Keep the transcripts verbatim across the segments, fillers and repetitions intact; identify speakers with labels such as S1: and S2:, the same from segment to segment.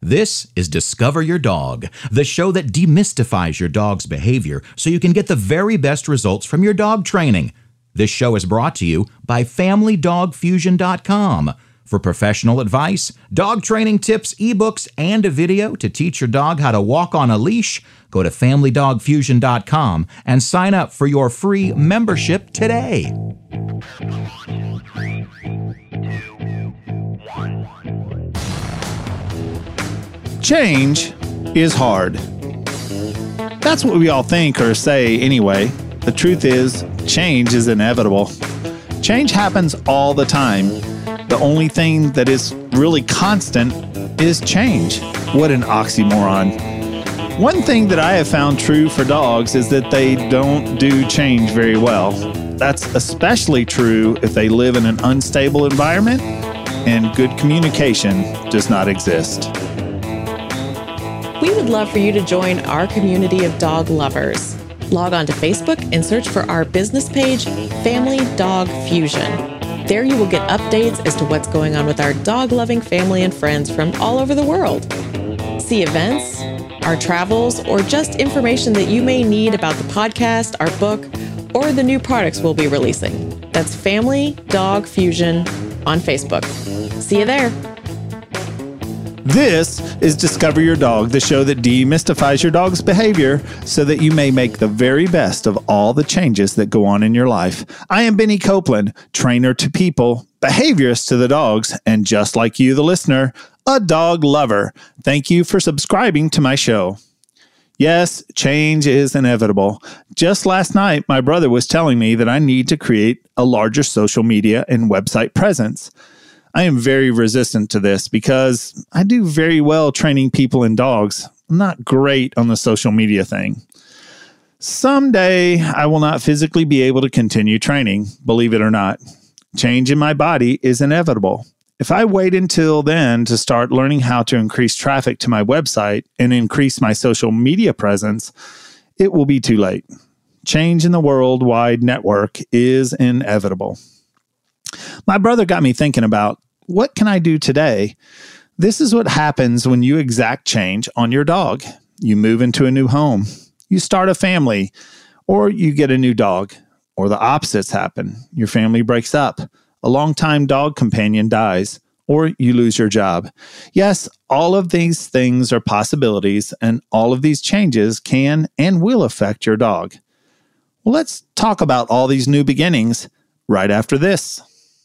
S1: This is Discover Your Dog, the show that demystifies your dog's behavior so you can get the very best results from your dog training. This show is brought to you by Family Dog Fusion dot com. For professional advice, dog training tips, ebooks, and a video to teach your dog how to walk on a leash, go to Family Dog Fusion dot com and sign up for your free membership today.
S2: Change is hard. That's what we all think or say anyway. The truth is, change is inevitable. Change happens all the time. The only thing that is really constant is change. What an oxymoron. One thing that I have found true for dogs is that they don't do change very well. That's especially true if they live in an unstable environment and good communication does not exist.
S3: We would love for you to join our community of dog lovers. Log on to Facebook and search for our business page, Family Dog Fusion. There you will get updates as to what's going on with our dog-loving family and friends from all over the world. See events, our travels, or just information that you may need about the podcast, our book, or the new products we'll be releasing. That's Family Dog Fusion on Facebook. See you there.
S2: This is Discover Your Dog, the show that demystifies your dog's behavior so that you may make the very best of all the changes that go on in your life. I am Benny Copeland, trainer to people, behaviorist to the dogs, and just like you, the listener, a dog lover. Thank you for subscribing to my show. Yes, change is inevitable. Just last night, my brother was telling me that I need to create a larger social media and website presence. I am very resistant to this because I do very well training people and dogs. I'm not great on the social media thing. Someday, I will not physically be able to continue training, believe it or not. Change in my body is inevitable. If I wait until then to start learning how to increase traffic to my website and increase my social media presence, it will be too late. Change in the worldwide network is inevitable. My brother got me thinking about, what can I do today? This is what happens when you exact change on your dog. You move into a new home, you start a family, or you get a new dog, or the opposites happen. Your family breaks up, a longtime dog companion dies, or you lose your job. Yes, all of these things are possibilities, and all of these changes can and will affect your dog. Well, let's talk about all these new beginnings right after this.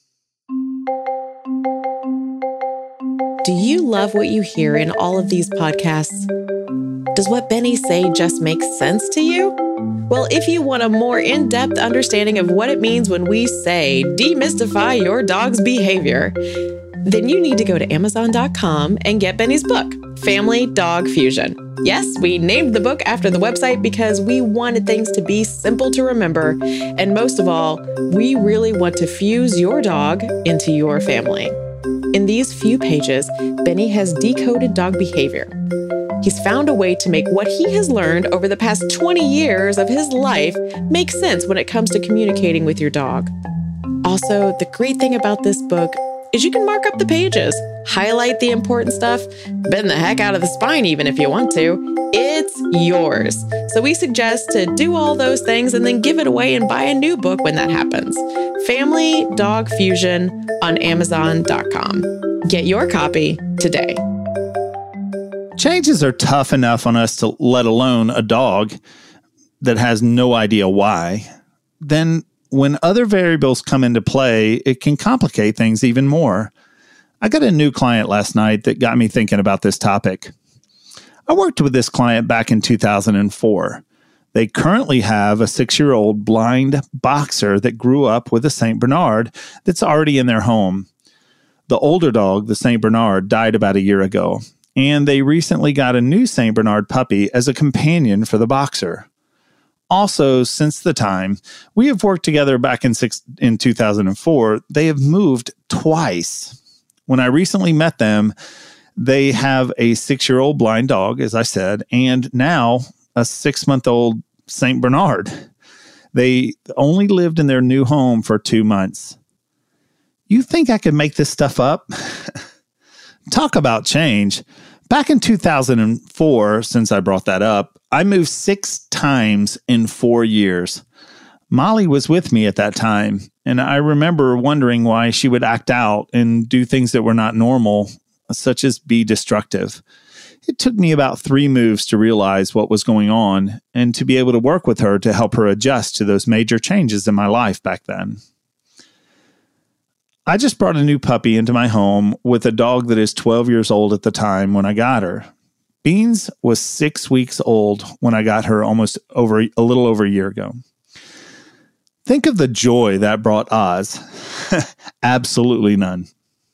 S3: Do you love what you hear in all of these podcasts? Does what Benny say just make sense to you? Well, if you want a more in-depth understanding of what it means when we say demystify your dog's behavior, then you need to go to Amazon dot com and get Benny's book, Family Dog Fusion. Yes, we named the book after the website because we wanted things to be simple to remember. And most of all, we really want to fuse your dog into your family. In these few pages, Benny has decoded dog behavior. He's found a way to make what he has learned over the past twenty years of his life make sense when it comes to communicating with your dog. Also, the great thing about this book is you can mark up the pages, highlight the important stuff, bend the heck out of the spine even if you want to. It's yours. So we suggest to do all those things and then give it away and buy a new book when that happens. Family Dog Fusion on Amazon dot com. Get your copy today.
S2: Changes are tough enough on us to let alone a dog that has no idea why. Then when other variables come into play, it can complicate things even more. I got a new client last night that got me thinking about this topic. I worked with this client back in two thousand four. They currently have a six-year-old blind boxer that grew up with a Saint Bernard that's already in their home. The older dog, the Saint Bernard, died about a year ago, and they recently got a new Saint Bernard puppy as a companion for the boxer. Also, since the time we have worked together back in six, in two thousand four, they have moved twice. When I recently met them, they have a six-year-old blind dog, as I said, and now a six-month-old Saint Bernard. They only lived in their new home for two months. You think I could make this stuff up? Talk about change. Back in two thousand four, since I brought that up, I moved six times in four years. Molly was with me at that time, and I remember wondering why she would act out and do things that were not normal, such as be destructive. It took me about three moves to realize what was going on and to be able to work with her to help her adjust to those major changes in my life back then. I just brought a new puppy into my home with a dog that is twelve years old at the time when I got her. Beans was six weeks old when I got her almost over a little over a year ago. Think of the joy that brought Oz. Absolutely none.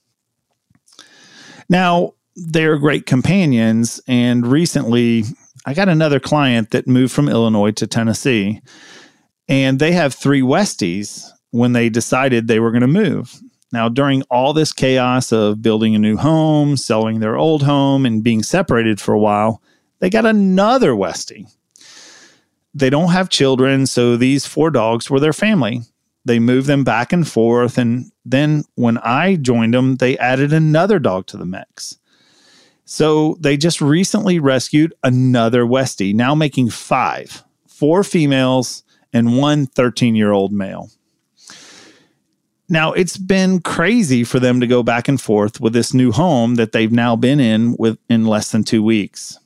S2: Now, they're great companions, and recently I got another client that moved from Illinois to Tennessee, and they have three Westies when they decided they were going to move. Now, during all this chaos of building a new home, selling their old home, and being separated for a while, they got another Westie. They don't have children, so these four dogs were their family. They moved them back and forth, and then when I joined them, they added another dog to the mix. So they just recently rescued another Westie, now making five, four females and one thirteen-year-old male. Now, it's been crazy for them to go back and forth with this new home that they've now been in with in less than two weeks.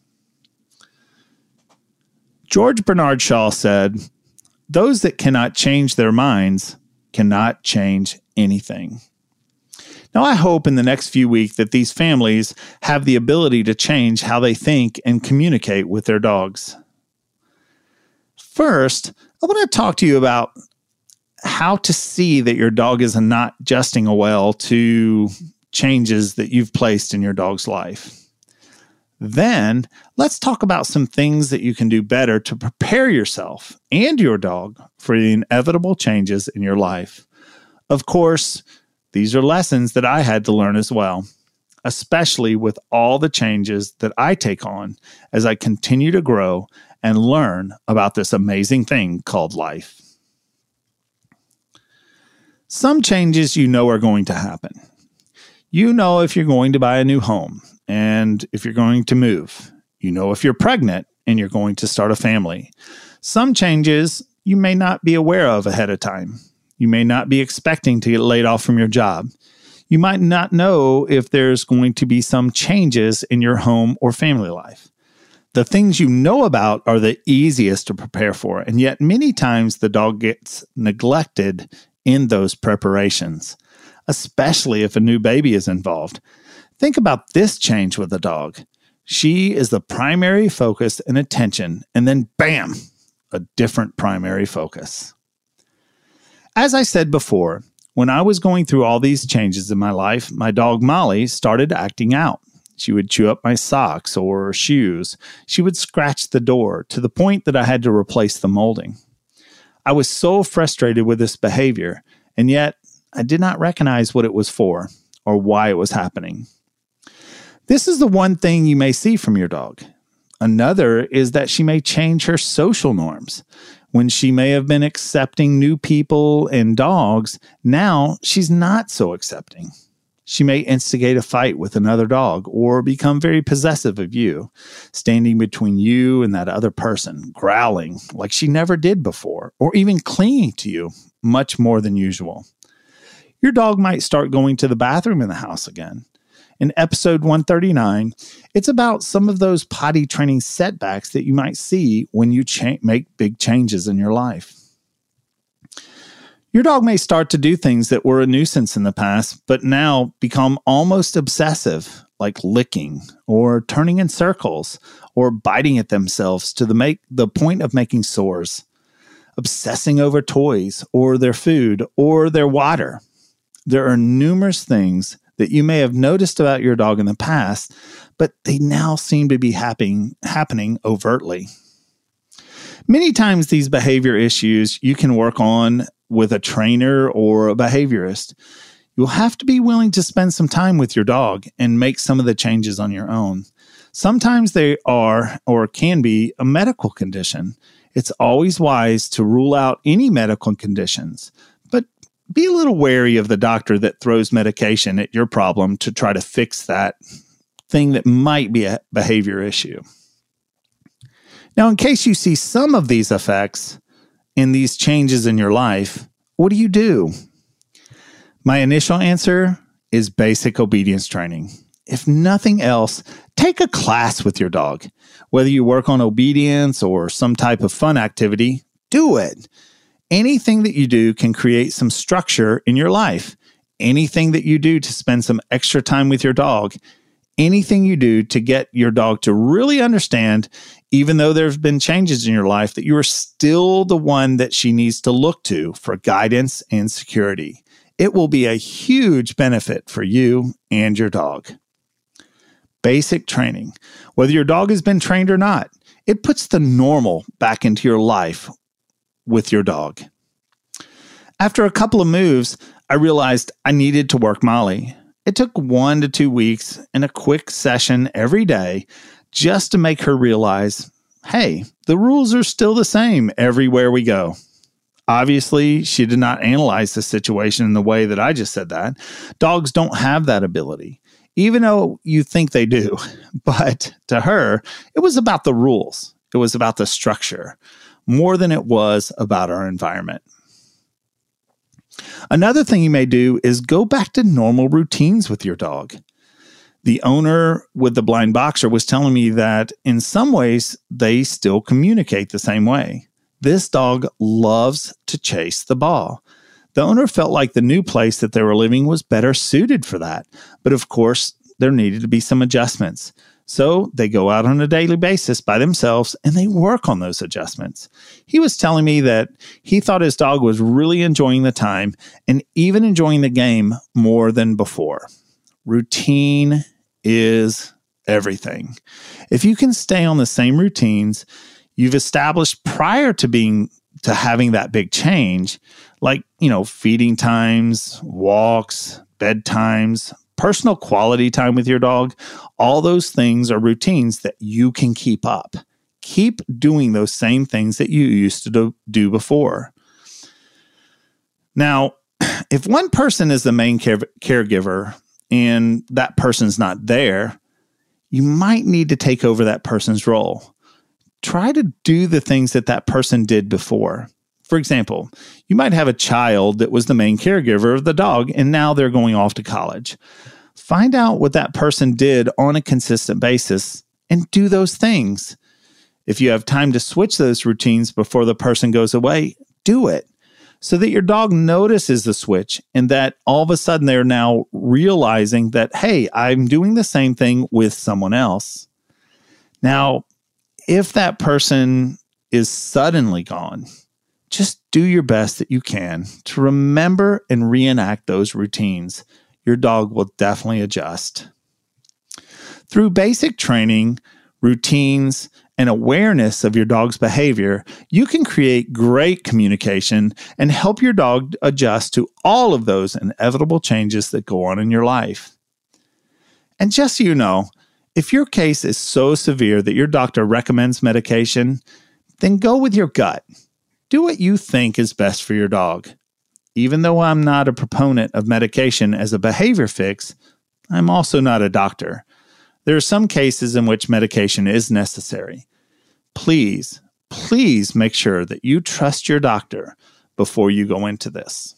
S2: George Bernard Shaw said, "Those that cannot change their minds cannot change anything." Now, I hope in the next few weeks that these families have the ability to change how they think and communicate with their dogs. First, I want to talk to you about how to see that your dog is not adjusting well to changes that you've placed in your dog's life. Then, let's talk about some things that you can do better to prepare yourself and your dog for the inevitable changes in your life. Of course, these are lessons that I had to learn as well, especially with all the changes that I take on as I continue to grow and learn about this amazing thing called life. Some changes you know are going to happen. You know if you're going to buy a new home and if you're going to move. You know if you're pregnant and you're going to start a family. Some changes you may not be aware of ahead of time. You may not be expecting to get laid off from your job. You might not know if there's going to be some changes in your home or family life. The things you know about are the easiest to prepare for, and yet many times the dog gets neglected in those preparations, especially if a new baby is involved. Think about this change with a dog. She is the primary focus and attention, and then bam, a different primary focus. As I said before, when I was going through all these changes in my life, my dog Molly started acting out. She would chew up my socks or shoes. She would scratch the door to the point that I had to replace the molding. I was so frustrated with this behavior, and yet I did not recognize what it was for or why it was happening. This is the one thing you may see from your dog. Another is that she may change her social norms. When she may have been accepting new people and dogs, now she's not so accepting. She may instigate a fight with another dog or become very possessive of you, standing between you and that other person, growling like she never did before, or even clinging to you much more than usual. Your dog might start going to the bathroom in the house again. In episode one thirty-nine, it's about some of those potty training setbacks that you might see when you cha- make big changes in your life. Your dog may start to do things that were a nuisance in the past, but now become almost obsessive, like licking or turning in circles or biting at themselves to the make the point of making sores, obsessing over toys or their food or their water. There are numerous things that you may have noticed about your dog in the past, but they now seem to be happening, happening overtly. Many times these behavior issues you can work on with a trainer or a behaviorist. You'll have to be willing to spend some time with your dog and make some of the changes on your own. Sometimes they are or can be a medical condition. It's always wise to rule out any medical conditions, but be a little wary of the doctor that throws medication at your problem to try to fix that thing that might be a behavior issue. Now, in case you see some of these effects in these changes in your life, what do you do? My initial answer is basic obedience training. If nothing else, take a class with your dog. Whether you work on obedience or some type of fun activity, do it. Anything that you do can create some structure in your life. Anything that you do to spend some extra time with your dog, anything you do to get your dog to really understand, even though there have been changes in your life, that you are still the one that she needs to look to for guidance and security. It will be a huge benefit for you and your dog. Basic training. Whether your dog has been trained or not, it puts the normal back into your life with your dog. After a couple of moves, I realized I needed to work Molly. It took one to two weeks and a quick session every day just to make her realize, hey, the rules are still the same everywhere we go. Obviously, she did not analyze the situation in the way that I just said that. Dogs don't have that ability, even though you think they do. But to her, it was about the rules. It was about the structure, more than it was about our environment. Another thing you may do is go back to normal routines with your dog. The owner with the blind boxer was telling me that in some ways, they still communicate the same way. This dog loves to chase the ball. The owner felt like the new place that they were living was better suited for that. But of course, there needed to be some adjustments. So they go out on a daily basis by themselves and they work on those adjustments. He was telling me that he thought his dog was really enjoying the time and even enjoying the game more than before. Routine is everything. If you can stay on the same routines you've established prior to being to having that big change, like, you know, feeding times, walks, bedtimes, personal quality time with your dog, all those things are routines that you can keep up. Keep doing those same things that you used to do, do before. Now, if one person is the main care, caregiver and that person's not there, you might need to take over that person's role. Try to do the things that that person did before. For example, you might have a child that was the main caregiver of the dog, and now they're going off to college. Find out what that person did on a consistent basis and do those things. If you have time to switch those routines before the person goes away, do it so that your dog notices the switch and that all of a sudden they're now realizing that, hey, I'm doing the same thing with someone else. Now, if that person is suddenly gone, just do your best that you can to remember and reenact those routines. Your dog will definitely adjust. Through basic training, routines, and awareness of your dog's behavior, you can create great communication and help your dog adjust to all of those inevitable changes that go on in your life. And just so you know, if your case is so severe that your doctor recommends medication, then go with your gut. Do what you think is best for your dog. Even though I'm not a proponent of medication as a behavior fix, I'm also not a doctor. There are some cases in which medication is necessary. Please, please make sure that you trust your doctor before you go into this.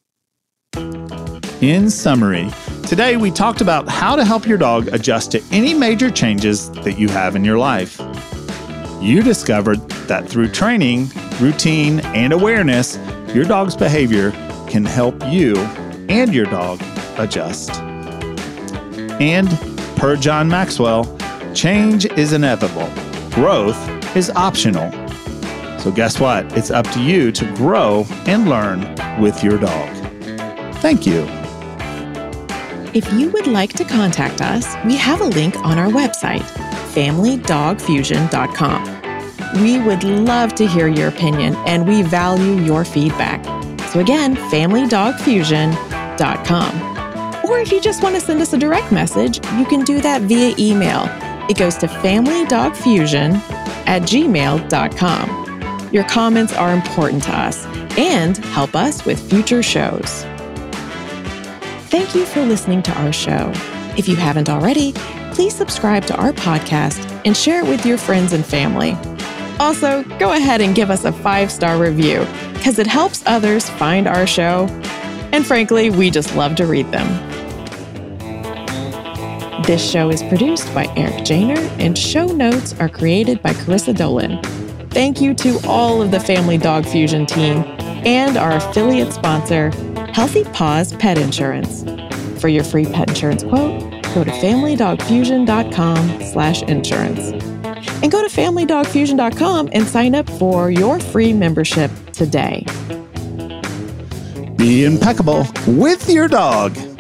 S2: In summary, today we talked about how to help your dog adjust to any major changes that you have in your life. You discovered that through training, routine, and awareness, your dog's behavior can help you and your dog adjust. And per John Maxwell, change is inevitable. Growth is optional. So guess what? It's up to you to grow and learn with your dog. Thank you.
S3: If you would like to contact us, we have a link on our website, family dog fusion dot com. We would love to hear your opinion and we value your feedback. So again, family dog fusion dot com. Or if you just want to send us a direct message, you can do that via email. It goes to family dog fusion at gmail dot com. Your comments are important to us and help us with future shows. Thank you for listening to our show. If you haven't already, please subscribe to our podcast and share it with your friends and family. Also, go ahead and give us a five-star review because it helps others find our show. And frankly, we just love to read them. This show is produced by Eric Janer, and show notes are created by Carissa Dolan. Thank you to all of the Family Dog Fusion team and our affiliate sponsor, Healthy Paws Pet Insurance. For your free pet insurance quote, go to family dog fusion dot com slash insurance. And go to family dog fusion dot com and sign up for your free membership today.
S2: Be impeccable with your dog.